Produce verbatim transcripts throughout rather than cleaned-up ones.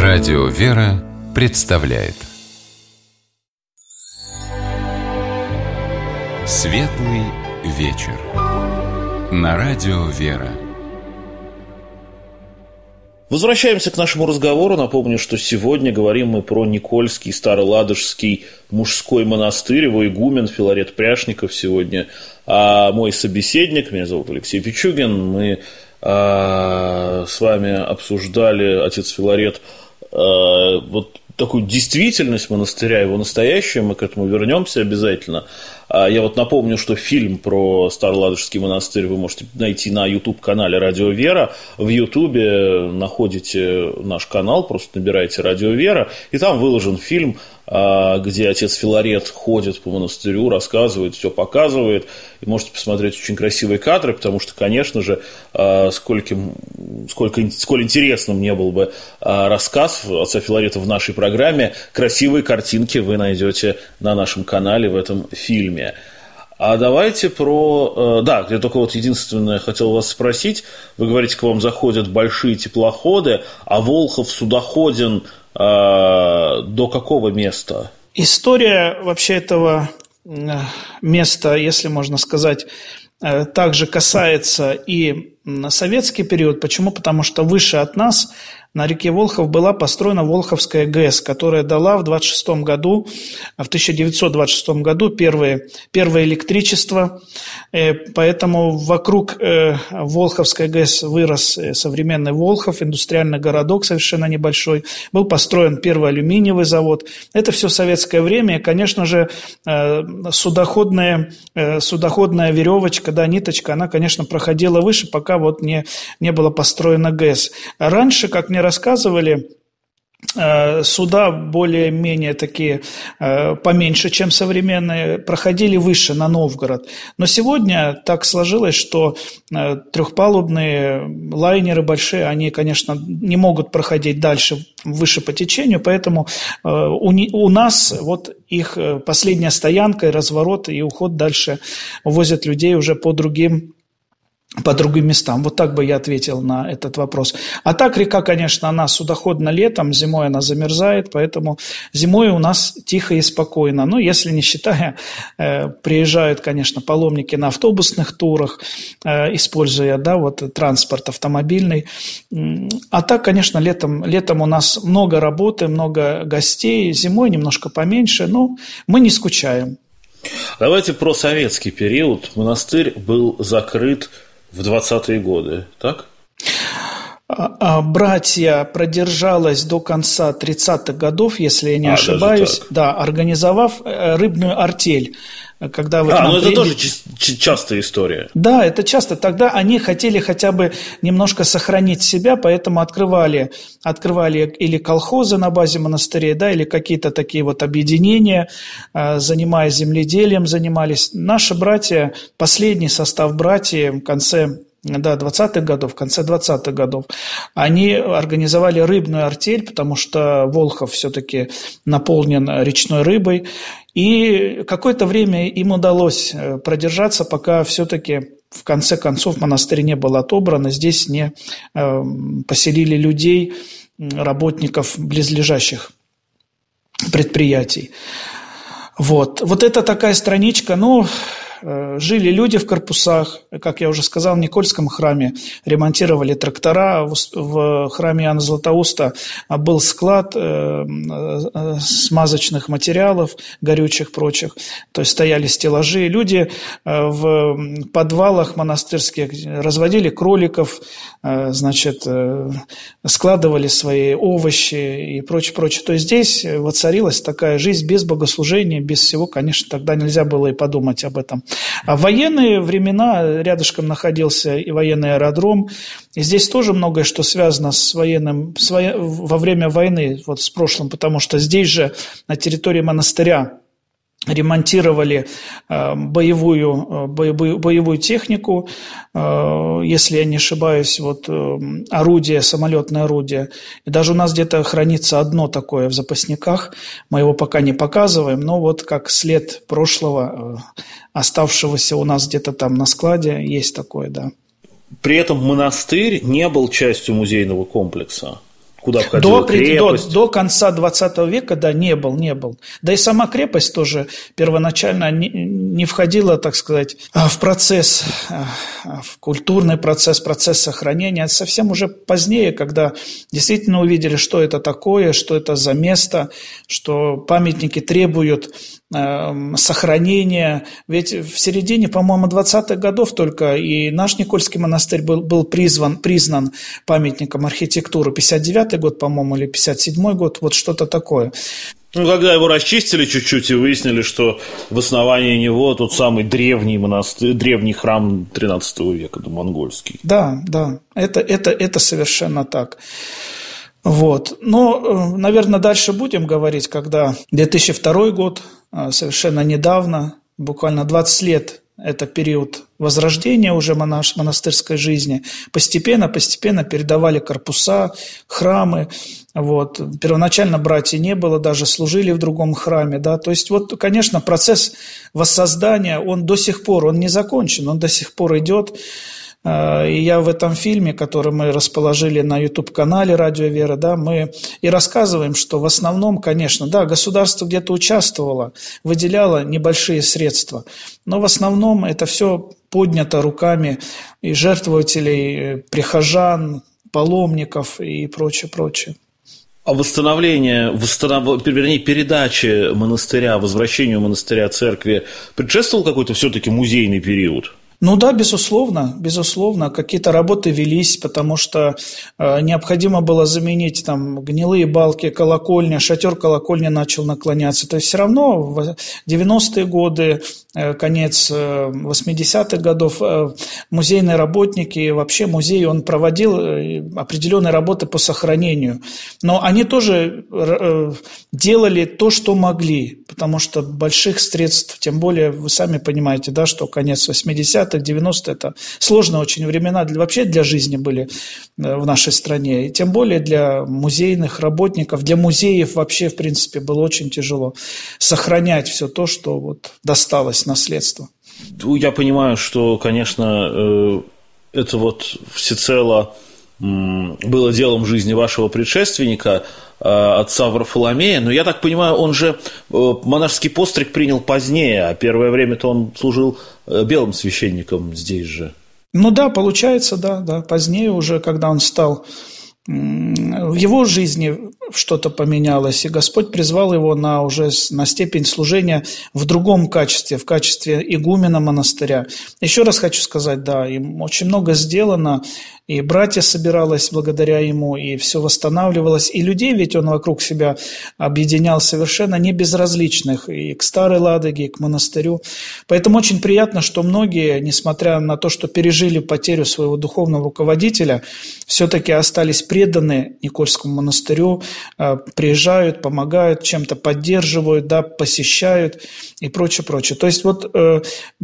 Радио «Вера» представляет Светлый вечер на Радио «Вера». Возвращаемся к нашему разговору. Напомню, что сегодня говорим мы про Никольский Староладожский мужской монастырь. Его игумен Филарет Пряшников сегодня. А мой собеседник, меня зовут Алексей Пичугин. Мы а, с вами обсуждали, отец Филарет, а, вот такую действительность монастыря, его настоящее. Мы к этому вернемся обязательно. Я вот напомню, что фильм про Староладожский монастырь вы можете найти на YouTube-канале «Радио Вера». В YouTube находите наш канал, просто набираете «Радио Вера», и там выложен фильм, где отец Филарет ходит по монастырю, рассказывает, все показывает. И можете посмотреть очень красивые кадры, потому что, конечно же, сколько, сколько, сколь интересным не был бы рассказ отца Филарета в нашей программе, красивые картинки вы найдете на нашем канале в этом фильме. А давайте про... Да, я только вот единственное хотел вас спросить. Вы говорите, к вам заходят большие теплоходы, а Волхов судоходен э, до какого места? История вообще этого места, если можно сказать, также касается и на советский период. Почему? Потому что выше от нас на реке Волхов была построена Волховская ГЭС, которая дала в двадцать шестом году, в тысяча девятьсот двадцать шестом году первое, первое электричество. Поэтому вокруг Волховской ГЭС вырос современный Волхов, индустриальный городок совершенно небольшой. Был построен первый алюминиевый завод. Это все советское время. И, конечно же, судоходная, судоходная веревочка, да, ниточка, она, конечно, проходила выше, пока вот не, не было построено ГЭС. Раньше, как мне рассказывали, суда более-менее такие поменьше, чем современные, проходили выше, на Новгород. Но сегодня так сложилось, что трехпалубные лайнеры большие, они, конечно, не могут проходить дальше, выше по течению, поэтому у нас вот их последняя стоянка и разворот, и уход дальше увозят людей уже по другим по другим местам. Вот так бы я ответил на этот вопрос. А так река, конечно, она судоходна летом, зимой она замерзает, поэтому зимой у нас тихо и спокойно. Ну, если не считая, э, приезжают, конечно, паломники на автобусных турах, э, используя, да, вот транспорт автомобильный. А так, конечно, летом, летом у нас много работы, много гостей, зимой немножко поменьше, но мы не скучаем. Давайте про советский период. Монастырь был закрыт в двадцатые годы, так? Братья продержалась до конца тридцатых годов, если я не а, ошибаюсь, да, организовав рыбную артель. Когда вы а, ну это приедете... тоже частая история. Да, это часто. Тогда они хотели хотя бы немножко сохранить себя, поэтому открывали, открывали или колхозы на базе монастырей, да, или какие-то такие вот объединения, занимаясь земледелием, занимались. Наши братья, последний состав братьев в конце да, двадцатых годов, в конце двадцатых годов, они организовали рыбную артель, потому что Волхов все-таки наполнен речной рыбой. И какое-то время им удалось продержаться, пока все-таки в конце концов монастырь не был отобран, и здесь не э, поселили людей, работников близлежащих предприятий. Вот, вот это такая страничка, ну... Жили люди в корпусах, как я уже сказал, в Никольском храме ремонтировали трактора, в храме Иоанна Златоуста был склад смазочных материалов, горючих, прочих, то есть стояли стеллажи. Люди в подвалах монастырских разводили кроликов, значит, складывали свои овощи и прочее, прочее. То есть здесь воцарилась такая жизнь без богослужения, без всего, конечно, тогда нельзя было и подумать об этом. А в военные времена рядышком находился и военный аэродром. И здесь тоже многое, что связано с военным, с во, во время войны, вот с прошлым, потому что здесь же на территории монастыря ремонтировали э, боевую, боевую, боевую технику, э, если я не ошибаюсь, вот, э, орудие, самолетное орудие. И даже у нас где-то хранится одно такое в запасниках, мы его пока не показываем, но вот как след прошлого, э, оставшегося у нас где-то там на складе, есть такое, да. При этом монастырь не был частью музейного комплекса. куда входила до, крепость. До, до конца двадцатого века, да, не был, не был. Да и сама крепость тоже первоначально не, не входила, так сказать, в процесс, в культурный процесс, процесс сохранения. Это совсем уже позднее, когда действительно увидели, что это такое, что это за место, что памятники требуют сохранения. Ведь в середине, по-моему, двадцатых годов только и наш Никольский монастырь был, был призван, признан памятником архитектуры. пятьдесят девятый год, по-моему, или пятьдесят седьмой год, вот что-то такое. Ну, когда его расчистили чуть-чуть и выяснили, что в основании него тот самый древний монастырь, древний храм тринадцатого века, да, монгольский. Да, да, это, это, это совершенно так. Вот. Но, наверное, дальше будем говорить, когда две тысячи второй год, совершенно недавно, буквально двадцать лет, это период возрождения уже монаш, монастырской жизни, постепенно, постепенно передавали корпуса, храмы. Вот. Первоначально братьев не было, даже служили в другом храме. Да? То есть, вот, конечно, процесс воссоздания, он до сих пор, он не закончен, он до сих пор идет. И я в этом фильме, который мы расположили на ютуб-канале «Радио Вера», да, мы и рассказываем, что в основном, конечно, да, государство где-то участвовало, выделяло небольшие средства, но в основном это все поднято руками и жертвователей, прихожан, паломников и прочее, прочее. А восстановление, восстанов... вернее, передаче монастыря, возвращению монастыря церкви предшествовал какой-то все-таки музейный период? Ну да, безусловно, безусловно, какие-то работы велись, потому что э, необходимо было заменить там гнилые балки, колокольня, шатер колокольни начал наклоняться. То есть все равно в девяностые годы, э, конец э, восьмидесятых годов э, музейные работники, вообще музей, он проводил э, определенные работы по сохранению. Но они тоже э, делали то, что могли, потому что больших средств, тем более вы сами понимаете, да, что конец восьмидесятых, девяностые это сложные очень времена для, вообще для жизни были в нашей стране. И тем более для музейных работников, для музеев вообще, в принципе, было очень тяжело сохранять все то, что вот досталось наследство. Я понимаю, что, конечно, это вот всецело было делом жизни вашего предшественника, отца Варфоломея, но я так понимаю, он же монашеский постриг принял позднее, а первое время-то он служил белым священником здесь же. Ну да, получается, да, да, позднее уже, когда он стал, в его жизни что-то поменялось, и Господь призвал его на уже на степень служения в другом качестве, в качестве игумена монастыря. Еще раз хочу сказать, да, им очень много сделано, и братья собиралось благодаря ему, и все восстанавливалось, и людей ведь он вокруг себя объединял совершенно не безразличных, и к Старой Ладоге, и к монастырю. Поэтому очень приятно, что многие, несмотря на то, что пережили потерю своего духовного руководителя, все-таки остались преданы Никольскому монастырю, приезжают, помогают, чем-то поддерживают, да, посещают и прочее, прочее. То есть вот э,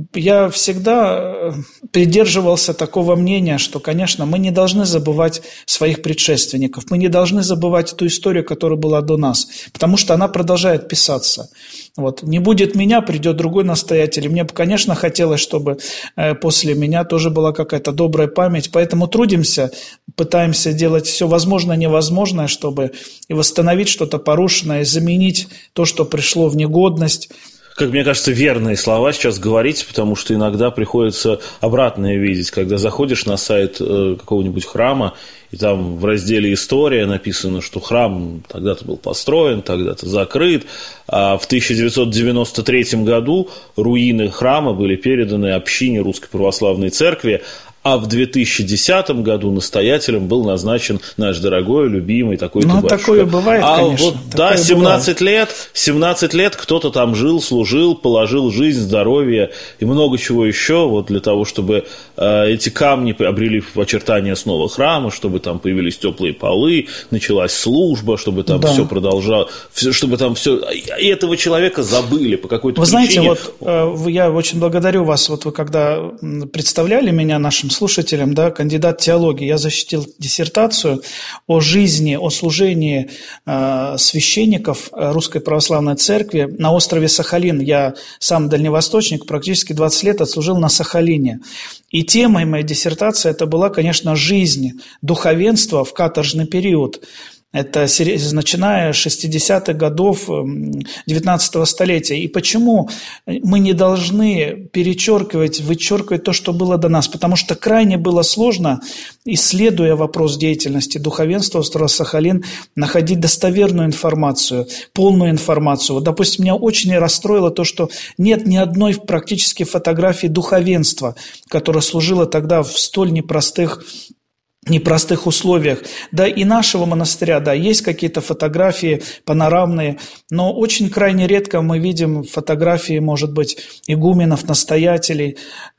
я всегда придерживался такого мнения, что, конечно, мы не должны забывать своих предшественников, мы не должны забывать эту историю, которая была до нас, потому что она продолжает писаться. Вот. Не будет меня, придет другой настоятель. И мне бы, конечно, хотелось, чтобы э, после меня тоже была какая-то добрая память, поэтому трудимся, пытаемся делать все возможное, невозможное, чтобы и восстановить что-то порушенное, и заменить то, что пришло в негодность. Как мне кажется, верные слова сейчас говорите, потому что иногда приходится обратное видеть, когда заходишь на сайт э, какого-нибудь храма, и там в разделе «История» написано, что храм тогда-то был построен, тогда-то закрыт, а в тысяча девятьсот девяносто третьем году руины храма были переданы общине Русской Православной Церкви, а в две тысячи десятом году настоятелем был назначен наш дорогой, любимый такой-то ну, батюшка. такое бывает, а конечно. Вот, да, семнадцать лет, семнадцать лет кто-то там жил, служил, положил жизнь, здоровье и много чего еще вот для того, чтобы э, эти камни обрели очертания снова храма, чтобы там появились теплые полы, началась служба, чтобы там да. все продолжалось, чтобы там все... И этого человека забыли по какой-то вы причине. Вы знаете, вот э, я очень благодарю вас, вот вы когда представляли меня нашим слушателям, да, кандидат теологии, я защитил диссертацию о жизни, о служении э, священников Русской Православной Церкви на острове Сахалин. Я сам дальневосточник, практически двадцать лет отслужил на Сахалине. И темой моей диссертации это была, конечно, жизнь духовенства в каторжный период. Это начиная с шестидесятых годов девятнадцатого столетия. И почему мы не должны перечеркивать, вычеркивать то, что было до нас? Потому что крайне было сложно, исследуя вопрос деятельности духовенства острова Сахалин, находить достоверную информацию, полную информацию. Вот, допустим, меня очень расстроило то, что нет ни одной практически фотографии духовенства, которое служило тогда в столь непростых непростых условиях. Да, и нашего монастыря, да, есть какие-то фотографии панорамные, но очень крайне редко мы видим фотографии, может быть, игуменов, настоятелей.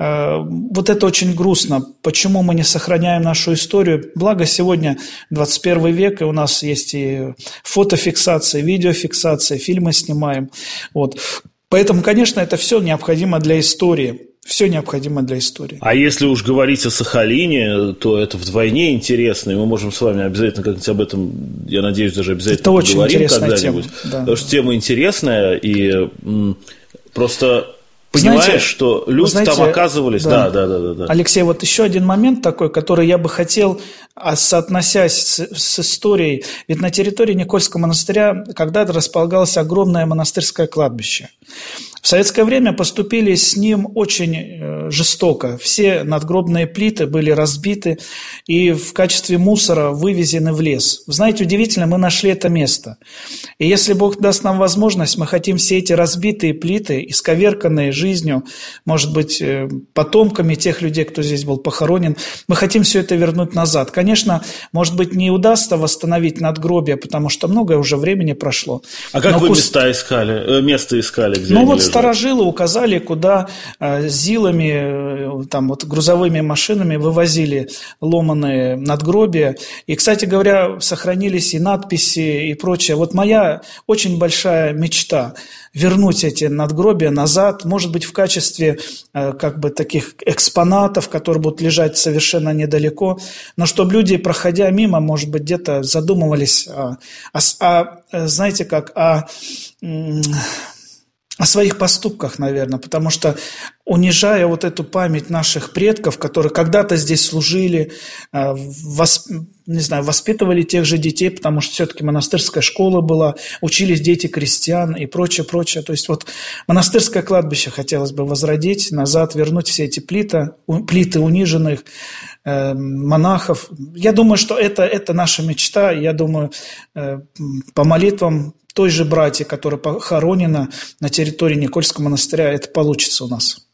Вот это очень грустно. Почему мы не сохраняем нашу историю? Благо сегодня двадцать первый век, и у нас есть и фотофиксация, видеофиксация, фильмы снимаем. Вот. Поэтому, конечно, это все необходимо для истории. Все необходимо для истории. А если уж говорить о Сахалине, то это вдвойне интересно, и мы можем с вами обязательно как-нибудь об этом, я надеюсь, даже обязательно это поговорим когда-нибудь. Да. Потому что тема интересная, и м, просто понимаешь, знаете, что люди знаете, там оказывались... Да. Да, да, да, да, да. Алексей, вот еще один момент такой, который я бы хотел, соотносясь с, с историей. Ведь на территории Никольского монастыря когда-то располагалось огромное монастырское кладбище. В советское время поступили с ним очень жестоко. Все надгробные плиты были разбиты и в качестве мусора вывезены в лес. Вы знаете, удивительно, мы нашли это место. И если Бог даст нам возможность, мы хотим все эти разбитые плиты, исковерканные жизнью, может быть, потомками тех людей, кто здесь был похоронен, мы хотим все это вернуть назад. Конечно, может быть, не удастся восстановить надгробие, потому что многое уже времени прошло. А как Но вы пусть... места искали, место искали, где ну, они вот лежат? Старожилы указали, куда э, зилами, э, там, вот, грузовыми машинами вывозили ломаные надгробия. И, кстати говоря, сохранились и надписи, и прочее. Вот моя очень большая мечта – вернуть эти надгробия назад, может быть, в качестве э, как бы таких экспонатов, которые будут лежать совершенно недалеко, но чтобы люди, проходя мимо, может быть, где-то задумывались о, о, о знаете как, о... о своих поступках, наверное, потому что, унижая вот эту память наших предков, которые когда-то здесь служили, восп... не знаю, воспитывали тех же детей, потому что все-таки монастырская школа была, учились дети крестьян и прочее, прочее. То есть вот монастырское кладбище хотелось бы возродить, назад вернуть все эти плиты, плиты униженных э, монахов. Я думаю, что это, это наша мечта. Я думаю, э, по молитвам той же братья, которая похоронена на территории Никольского монастыря, это получится у нас.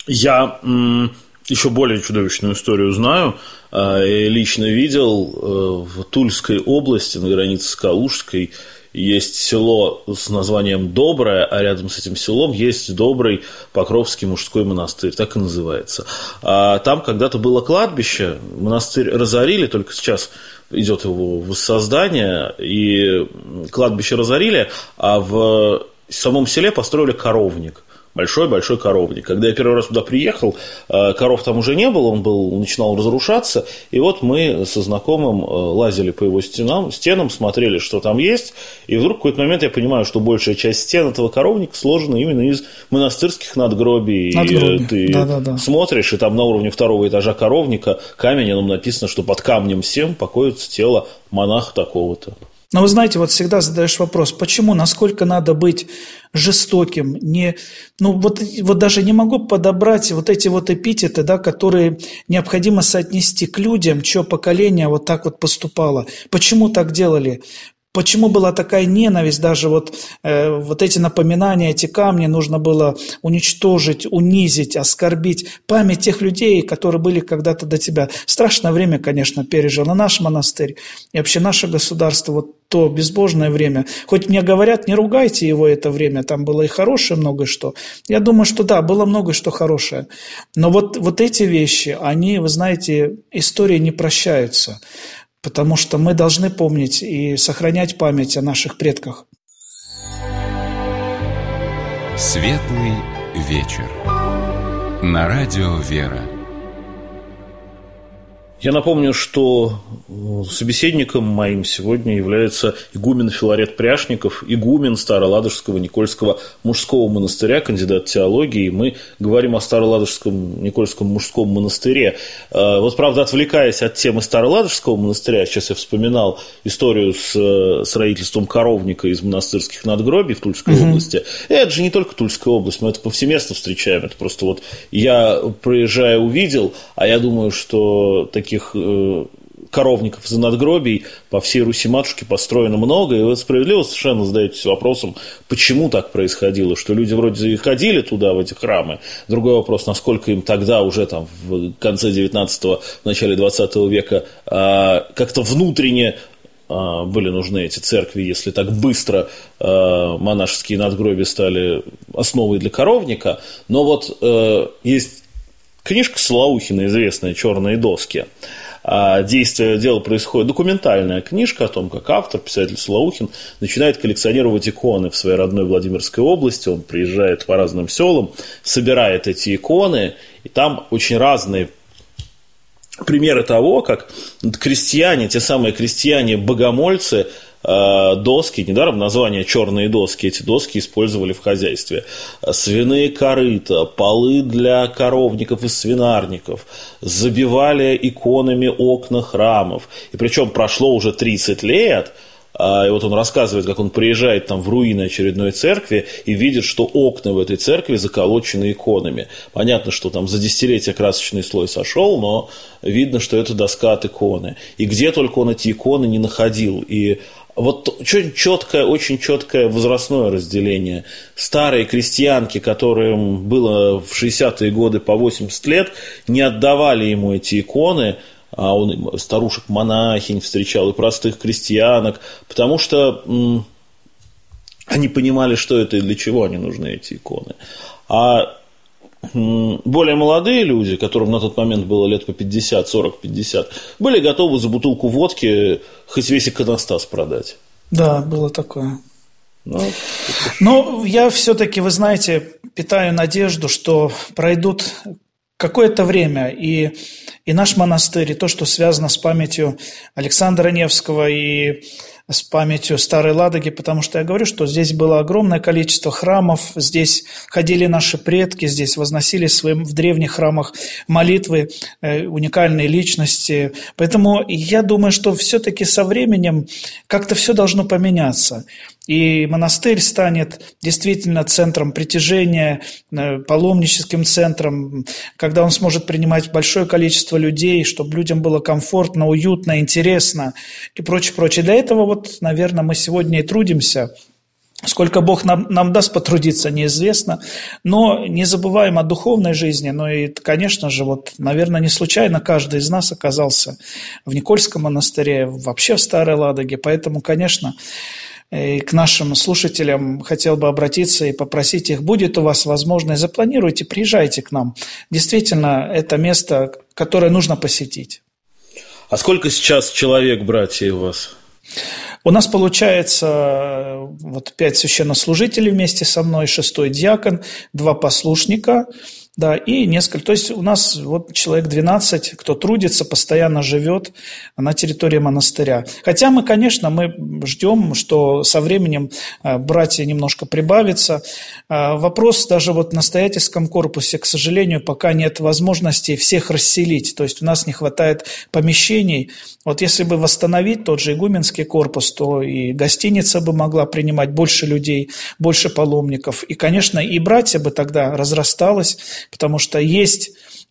Я м, еще более чудовищную историю знаю. Э, лично видел э, в Тульской области, на границе с Калужской, есть село с названием Доброе, а рядом с этим селом есть Добрый Покровский мужской монастырь, так и называется. А там когда-то было кладбище, монастырь разорили, только сейчас идет его воссоздание, и кладбище разорили, а в самом селе построили коровник. Большой-большой коровник. Когда я первый раз туда приехал, коров там уже не было, он был, начинал разрушаться, и вот мы со знакомым лазили по его стенам, стенам, смотрели, что там есть, и вдруг в какой-то момент я понимаю, что большая часть стен этого коровника сложена именно из монастырских надгробий. Надгробий. И ты да, да, да. смотришь, и там на уровне второго этажа коровника камень, и там написано, что под камнем всем покоится тело монаха такого-то. Но вы знаете, вот всегда задаешь вопрос, почему, насколько надо быть жестоким, не, ну вот, вот даже не могу подобрать вот эти вот эпитеты, да, которые необходимо соотнести к людям, чье поколение вот так вот поступало. Почему так делали? Почему была такая ненависть, даже вот, э, вот эти напоминания, эти камни нужно было уничтожить, унизить, оскорбить память тех людей, которые были когда-то до тебя. Страшное время, конечно, пережил и наш монастырь, и вообще наше государство, вот то безбожное время. Хоть мне говорят, не ругайте его это время, там было и хорошее многое что. Я думаю, что да, было многое что хорошее. Но вот, вот эти вещи, они, вы знаете, истории не прощаются. Потому что мы должны помнить и сохранять память о наших предках. Светлый вечер. На радио «Вера». Я напомню, что собеседником моим сегодня является игумен Филарет Пряшников, игумен Староладожского Никольского мужского монастыря, кандидат теологии. Мы говорим о Староладожском Никольском мужском монастыре. Вот, правда, отвлекаясь от темы Староладожского монастыря, сейчас я вспоминал историю с строительством коровника из монастырских надгробий в Тульской угу. области. И это же не только Тульская область, мы это повсеместно встречаем. Это просто вот я, проезжая, увидел, а я думаю, что таких коровников из надгробий по всей Руси-матушке построено много, и вы справедливо совершенно задаетесь вопросом, почему так происходило, что люди вроде и ходили туда, в эти храмы. Другой вопрос, насколько им тогда, уже там в конце девятнадцатого, в начале двадцатого века, как-то внутренне были нужны эти церкви, если так быстро монашеские надгробия стали основой для коровника. Но вот есть книжка Солоухина, известная «Черные доски». Действие, дело происходит, документальная книжка о том, как автор, писатель Солоухин, начинает коллекционировать иконы в своей родной Владимирской области. Он приезжает по разным селам, собирает эти иконы, и там очень разные примеры того, как крестьяне, те самые крестьяне-богомольцы, доски, недаром название «черные доски», эти доски использовали в хозяйстве. Свиные корыта, полы для коровников и свинарников, забивали иконами окна храмов. И причем прошло уже тридцать лет, и вот он рассказывает, как он приезжает там в руины очередной церкви и видит, что окна в этой церкви заколочены иконами. Понятно, что там за десятилетия красочный слой сошел, но видно, что это доска от иконы. И где только он эти иконы не находил. И вот очень четкое, очень четкое возрастное разделение. Старые крестьянки, которым было в шестидесятые годы по восемьдесят лет, не отдавали ему эти иконы, а он старушек-монахинь встречал и простых крестьянок, потому что м, они понимали, что это и для чего они нужны, эти иконы. А м, более молодые люди, которым на тот момент было лет по пятьдесят, сорок, пятьдесят, были готовы за бутылку водки хоть весь иконостас продать. Да, было такое. Ну, Но я все-таки, вы знаете, питаю надежду, что пройдут какое-то время, и, и наш монастырь, и то, что связано с памятью Александра Невского и с памятью Старой Ладоги, потому что я говорю, что здесь было огромное количество храмов, здесь ходили наши предки, здесь возносили своим, в древних храмах молитвы э, уникальные личности. Поэтому я думаю, что все-таки со временем как-то все должно поменяться. И монастырь станет действительно центром притяжения, паломническим центром, когда он сможет принимать большое количество людей, чтобы людям было комфортно, уютно, интересно и прочее, прочее. Для этого, вот, наверное, мы сегодня и трудимся. Сколько Бог нам, нам даст потрудиться, неизвестно, но не забываем о духовной жизни. Ну и, конечно же, вот, наверное, не случайно каждый из нас оказался в Никольском монастыре, вообще в Старой Ладоге, поэтому, конечно, и к нашим слушателям хотел бы обратиться и попросить их, будет у вас возможность, запланируйте, приезжайте к нам. Действительно, это место, которое нужно посетить. А сколько сейчас человек, братья, у вас? У нас получается вот пять священнослужителей вместе со мной, шестой диакон, два послушника. Да, и несколько, то есть у нас вот человек двенадцать, кто трудится, постоянно живет на территории монастыря. Хотя мы, конечно, мы ждем, что со временем братья немножко прибавится. Вопрос даже вот в настоятельском корпусе, к сожалению, пока нет возможности всех расселить, то есть у нас не хватает помещений. Вот если бы восстановить тот же игуменский корпус, то и гостиница бы могла принимать больше людей, больше паломников. И, конечно, и братья бы тогда разрасталось, потому что есть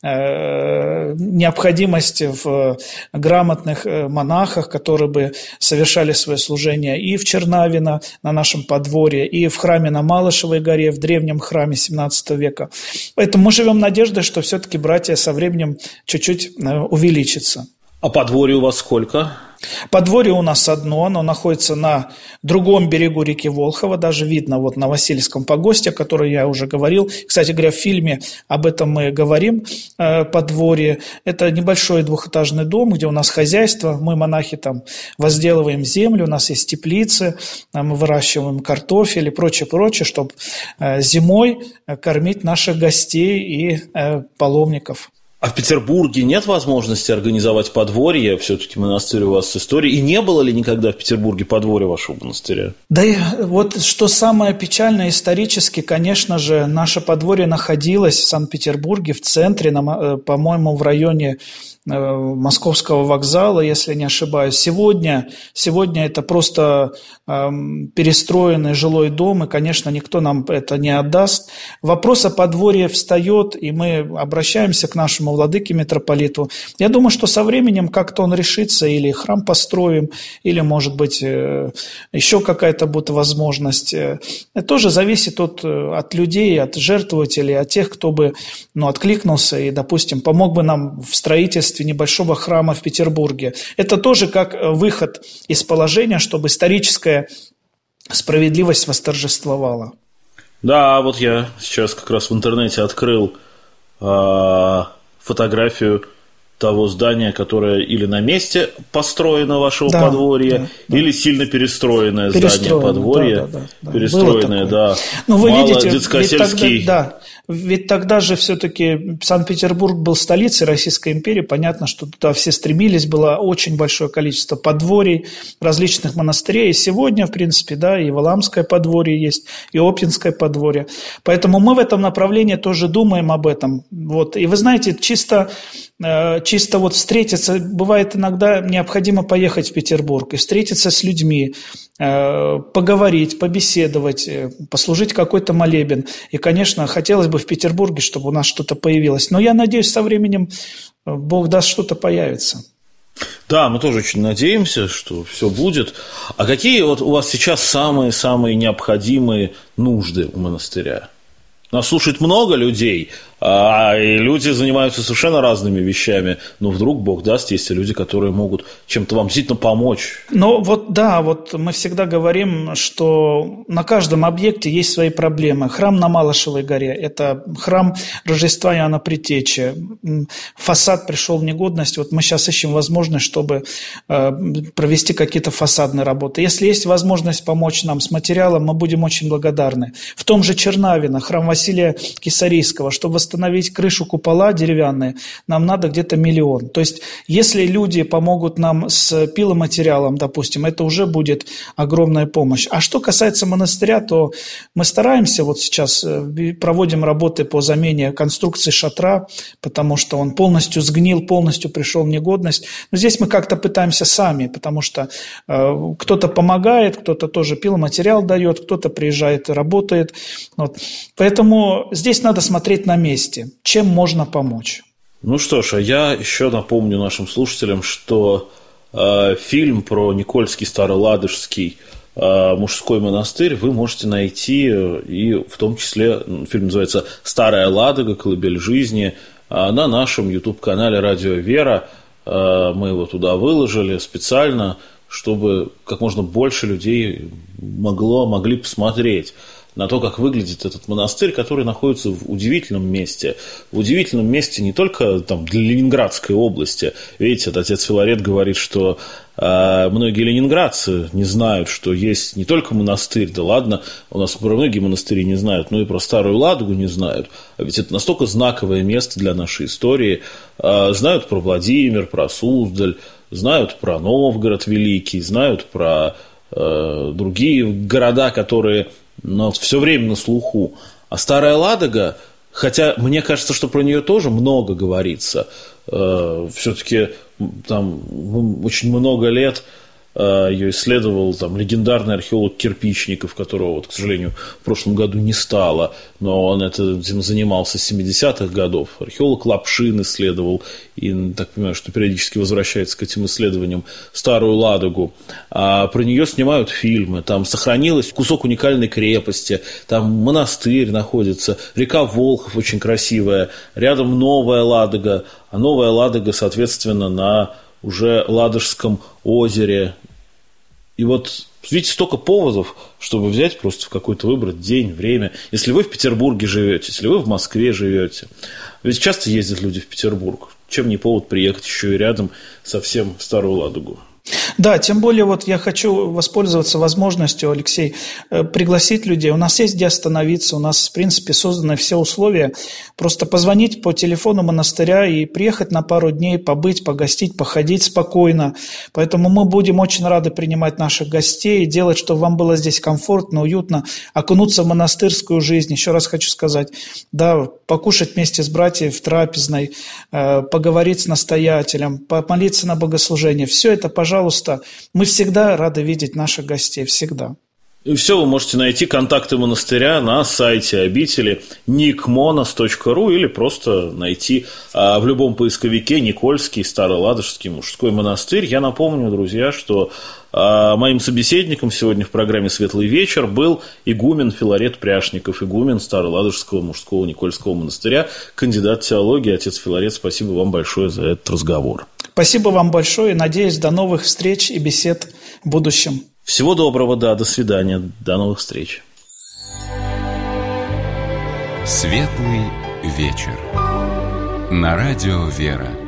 э, необходимость в грамотных монахах, которые бы совершали свое служение и в Чернавино, на нашем подворье, и в храме на Малышевой горе, в древнем храме семнадцатого века. Поэтому мы живем надеждой, что все-таки братья со временем чуть-чуть увеличатся. А подворье у вас сколько? Подворье у нас одно, оно находится на другом берегу реки Волхова, даже видно вот на Васильевском погосте, о котором я уже говорил. Кстати говоря, в фильме об этом мы говорим, э, подворье. Это небольшой двухэтажный дом, где у нас хозяйство, мы, монахи, там возделываем землю, у нас есть теплицы, мы выращиваем картофель и прочее, прочее, чтобы э, зимой кормить наших гостей и э, паломников. А в Петербурге нет возможности организовать подворье? Все-таки монастырь у вас с историей. И не было ли никогда в Петербурге подворья вашего монастыря? Да и вот что самое печальное исторически, конечно же, наше подворье находилось в Санкт-Петербурге, в центре, по-моему, в районе Московского вокзала, если не ошибаюсь. Сегодня, сегодня это просто э, перестроенный жилой дом, и, конечно, никто нам это не отдаст. Вопрос о подворье встает, и мы обращаемся к нашему владыке митрополиту. Я думаю, что со временем как-то он решится, или храм построим, или, может быть, э, еще какая-то будет возможность. Это тоже зависит от, от людей, от жертвователей, от тех, кто бы ну, откликнулся и, допустим, помог бы нам в строительстве небольшого храма в Петербурге. Это тоже как выход из положения, чтобы историческая справедливость восторжествовала. Да, вот я сейчас как раз в интернете открыл э, фотографию того здания, которое или на месте построено вашего да, подворья, да, или да. сильно перестроенное, перестроенное здание подворья. Да, да, да, да. Перестроенное, да. Ну, вы Мало видите, детскосельский. Ведь тогда, да, ведь тогда же все-таки Санкт-Петербург был столицей Российской империи. Понятно, что туда все стремились, было очень большое количество подворий, различных монастырей. И сегодня, в принципе, да, и Валаамское подворье есть, и Оптинское подворье. Поэтому мы в этом направлении тоже думаем об этом. Вот. И вы знаете, чисто... Чисто вот встретиться, бывает иногда необходимо поехать в Петербург и встретиться с людьми, поговорить, побеседовать, послужить какой-то молебен. И, конечно, хотелось бы в Петербурге, чтобы у нас что-то появилось. Но я надеюсь, со временем Бог даст, что-то появится. Да, мы тоже очень надеемся, что все будет. А какие вот у вас сейчас самые-самые необходимые нужды у монастыря? Нас слушает много людей, а и люди занимаются совершенно разными вещами. Но вдруг Бог даст, есть люди, которые могут чем-то вам действительно помочь. Ну вот да, вот мы всегда говорим, что на каждом объекте есть свои проблемы. Храм на Малышевой горе – это храм Рождества Иоанна Предтечи. Фасад пришел в негодность. Вот мы сейчас ищем возможность, чтобы провести какие-то фасадные работы. Если есть возможность помочь нам с материалом, мы будем очень благодарны. В том же Чернавино, храм Василия Кисарийского, чтобы восстановить крышу купола деревянные, нам надо где-то миллион. То есть, если люди помогут нам с пиломатериалом, допустим, это уже будет огромная помощь. А что касается монастыря, то мы стараемся, вот сейчас проводим работы по замене конструкции шатра, потому что он полностью сгнил, полностью пришел в негодность. Но здесь мы как-то пытаемся сами, потому что э, кто-то помогает, кто-то тоже пиломатериал дает, кто-то приезжает и работает. Вот. Поэтому здесь надо смотреть на месте, чем можно помочь. Ну что ж, а я еще напомню нашим слушателям, что э, фильм про Никольский Староладожский э, мужской монастырь вы можете найти, и в том числе фильм называется «Старая Ладога. Колыбель жизни», э, на нашем YouTube-канале «Радио Вера». Э, мы его туда выложили специально, чтобы как можно больше людей могло, могли посмотреть на то, как выглядит этот монастырь, который находится в удивительном месте. В удивительном месте не только там, для Ленинградской области. Видите, отец Филарет говорит, что э, многие ленинградцы не знают, что есть не только монастырь, да ладно, у нас про многие монастыри не знают, но и про Старую Ладогу не знают. А ведь это настолько знаковое место для нашей истории. Э, знают про Владимир, про Суздаль, знают про Новгород Великий, знают про э, другие города, которые... но все время на слуху. А Старая Ладога, хотя мне кажется, что про нее тоже много говорится, э, все-таки там очень много лет э, ее исследовал там, легендарный археолог Кирпичников, которого, вот, к сожалению, в прошлом году не стало, но он этим занимался с семидесятых годов. Археолог Лапшин исследовал, и так понимаю, что периодически возвращается к этим исследованиям, Старую Ладогу. А про нее снимают фильмы, там сохранилось кусок уникальной крепости, там монастырь находится, река Волхов очень красивая, рядом Новая Ладога, а Новая Ладога, соответственно, на уже Ладожском озере. И вот, видите, столько поводов, чтобы взять просто в какой-то выбрать день, время. Если вы в Петербурге живете, если вы в Москве живете, ведь часто ездят люди в Петербург, чем не повод приехать еще и рядом совсем в Старую Ладогу. Да, тем более вот я хочу воспользоваться возможностью, Алексей, пригласить людей. У нас есть где остановиться, у нас, в принципе, созданы все условия. Просто позвонить по телефону монастыря и приехать на пару дней, побыть, погостить, походить спокойно. Поэтому мы будем очень рады принимать наших гостей, делать, чтобы вам было здесь комфортно, уютно, окунуться в монастырскую жизнь. Еще раз хочу сказать, да, покушать вместе с братьями в трапезной, поговорить с настоятелем, помолиться на богослужение. Все это, пожалуйста, Пожалуйста, мы всегда рады видеть наших гостей, всегда. И все вы можете найти контакты монастыря на сайте обители никмонас точка ру или просто найти а, в любом поисковике Никольский Староладожский мужской монастырь. Я напомню, друзья, что а, моим собеседником сегодня в программе «Светлый вечер» был игумен Филарет Пряшников, игумен Староладожского мужского Никольского монастыря, кандидат теологии. Отец Филарет, спасибо вам большое за этот разговор. Спасибо вам большое и надеюсь, до новых встреч и бесед в будущем. Всего доброго, да, до свидания, до новых встреч. Светлый вечер. На радио «Вера».